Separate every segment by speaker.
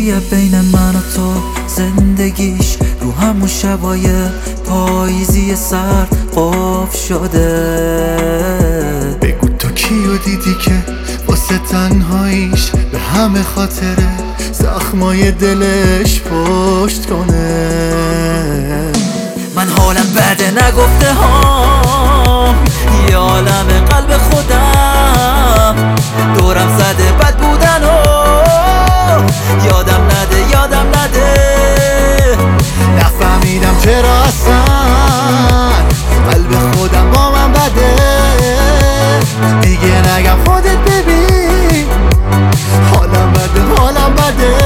Speaker 1: چجوریه بین من و تو زندگیش رو همون شبای پاییزی سرد قفل شده؟
Speaker 2: بگو تو کیو دیدی که واسه تنهاییش به همه خاطره زخمای دلش پشت کنه.
Speaker 1: من حالم بده نگفته ها، یه عالم قلب خودم دورم زده بد بودن و یادم نده
Speaker 2: نفهمیدم چرا اصلا قلب خودم با من بده. دیگه نگم خودت ببین حالم بده.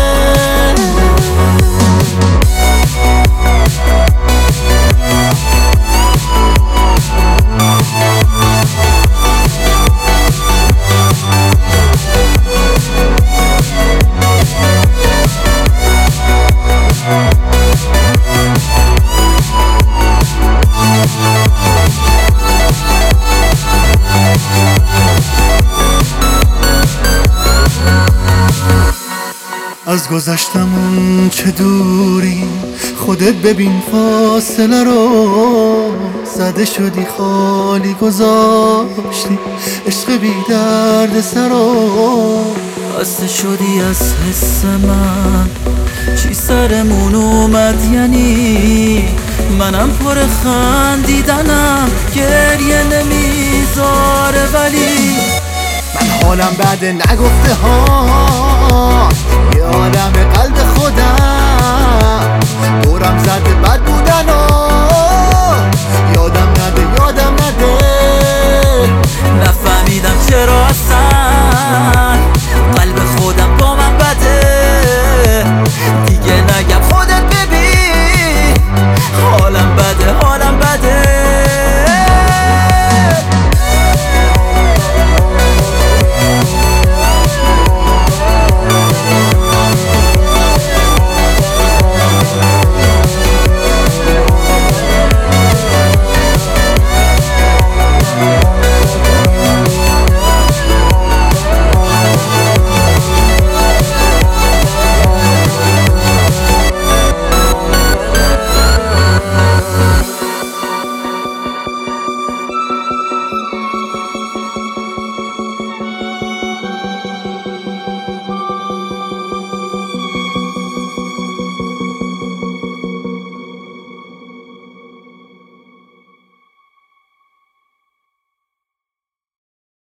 Speaker 2: از گذشتمون چه دوریم، خودت ببین فاصله رو. زده شدی خالی گذاشتی عشق بی درد سرو.
Speaker 1: خسته شدی از حس من، چی سرمون اومد یعنی؟ منم پر خندیدنم گریه نمیذاره ولی
Speaker 2: من حالم بده نگفته ها، یه عالم قلب خودم دورم زده بد بودن